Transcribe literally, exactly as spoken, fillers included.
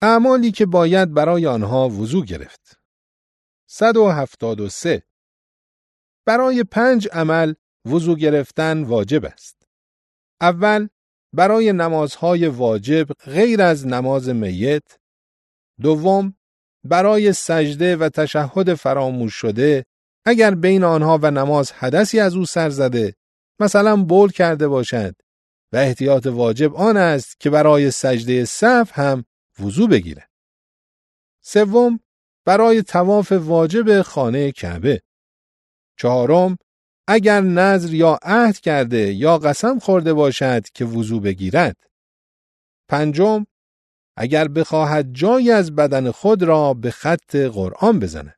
اعمالی که باید برای آنها وضو گرفت. صد و هفتاد و سه. برای پنج عمل وضو گرفتن واجب است. اول، برای نمازهای واجب غیر از نماز میت. دوم، برای سجده و تشهد فراموش شده اگر بین آنها و نماز حدثی از او سر زده، مثلا بول کرده باشد و احتیاط واجب آن است که برای سجده سهو هم وضو بگیرد. سوم، برای طواف واجب خانه کعبه. چهارم، اگر نذر یا عهد کرده یا قسم خورده باشد که وضو بگیرد. پنجم، اگر بخواهد جایی از بدن خود را به خط قرآن بزند.